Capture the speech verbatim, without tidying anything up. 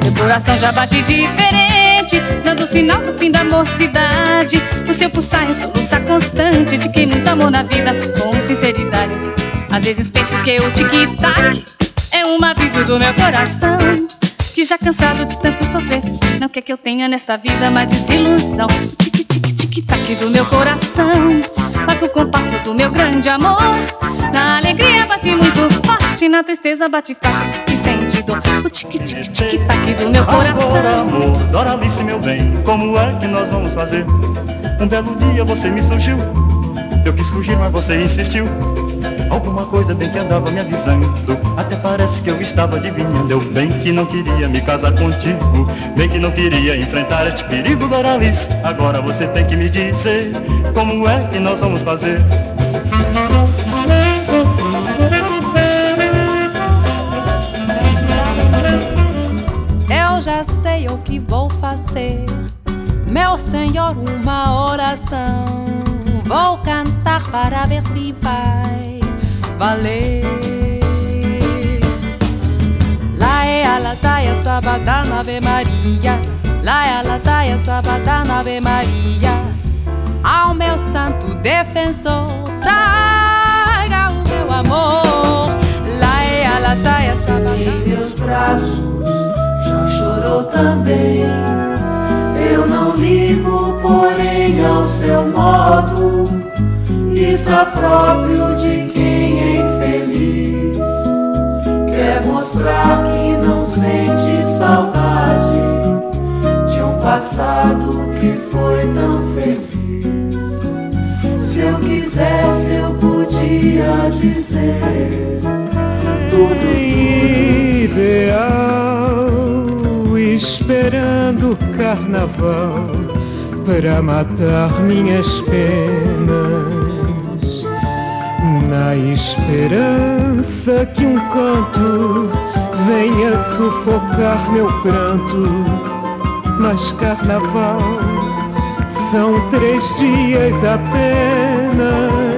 Meu coração já bate diferente, dando sinal do fim da mocidade. O seu pulsar é soluçar constante de quem muito amou na vida com sinceridade. Às vezes penso que o tic-tac é um aviso do meu coração, que já cansado de tanto sofrer, não quer que eu tenha nessa vida mais desilusão. Tic-tic-tic-tac do meu coração, marca o compasso do meu grande amor. Na alegria bate muito forte, na tristeza bate forte e sente dor. O tic-tic-tic-tac do meu coração. Agora, amor, Doralice, meu bem, como é que nós vamos fazer? Um belo dia você me surgiu, eu quis fugir, mas você insistiu. Alguma coisa bem que andava me avisando, até parece que eu estava adivinhando. Eu bem que não queria me casar contigo, bem que não queria enfrentar este perigo, Doralice. Agora você tem que me dizer como é que nós vamos fazer. Eu já sei o que vou fazer, meu senhor, uma oração. Vou cantar para ver se vai valer. Lá é a lataia, sabadana, Ave Maria. Lá é a lataia, sabadana, Ave Maria. Ao meu santo defensor, traga o meu amor. Lá é a lataia, sabadana. Em meus braços já chorou também. Eu não ligo, porém, ao seu modo está próprio de quem é infeliz. Quer mostrar que não sente saudade de um passado que foi tão feliz. Se eu quisesse, eu podia dizer tudo, ideal, esperando o carnaval para matar minhas penas, na esperança que um canto venha sufocar meu pranto. Mas carnaval são três dias apenas,